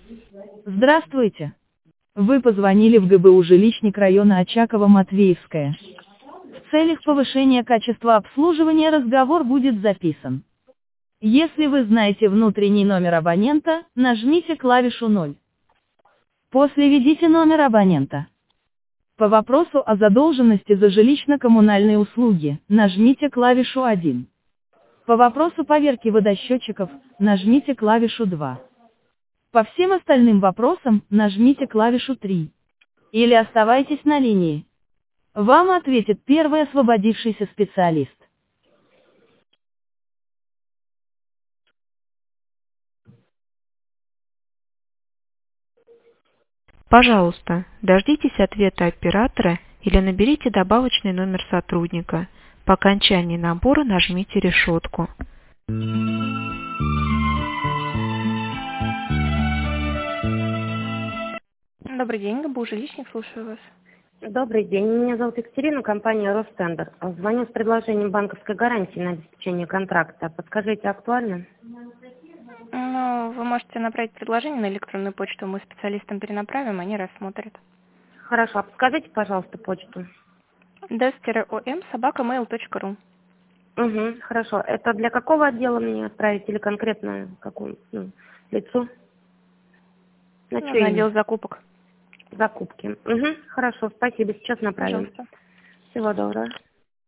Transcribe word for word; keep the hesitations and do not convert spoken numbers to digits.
Здравствуйте. Вы позвонили в ГБУ жилищник района Очаково-Матвеевская. В целях повышения качества обслуживания разговор будет записан. Если вы знаете внутренний номер абонента, нажмите клавишу ноль. После введите номер абонента. По вопросу о задолженности за жилищно-коммунальные услуги, нажмите клавишу один. По вопросу поверки водосчетчиков, нажмите клавишу два. По всем остальным вопросам, нажмите клавишу три. Или оставайтесь на линии. Вам ответит первый освободившийся специалист. Пожалуйста, дождитесь ответа оператора или наберите добавочный номер сотрудника. По окончании набора нажмите решетку. Добрый день, ГБУ жилищник, слушаю вас. Добрый день, меня зовут Екатерина, компания Ростендер. Звоню с предложением банковской гарантии на обеспечение контракта. Подскажите, актуально? Ну, вы можете направить предложение на электронную почту, мы специалистам перенаправим, они рассмотрят. Хорошо, а подскажите, пожалуйста, почту. дэс-ом собака мейл точка ру. Угу, хорошо. Это для какого отдела мне отправить или конкретно какому ну, лицу? На Ну, чье на имя? отдел закупок. Закупки. Угу, хорошо, спасибо, сейчас направим. Пожалуйста. Всего доброго.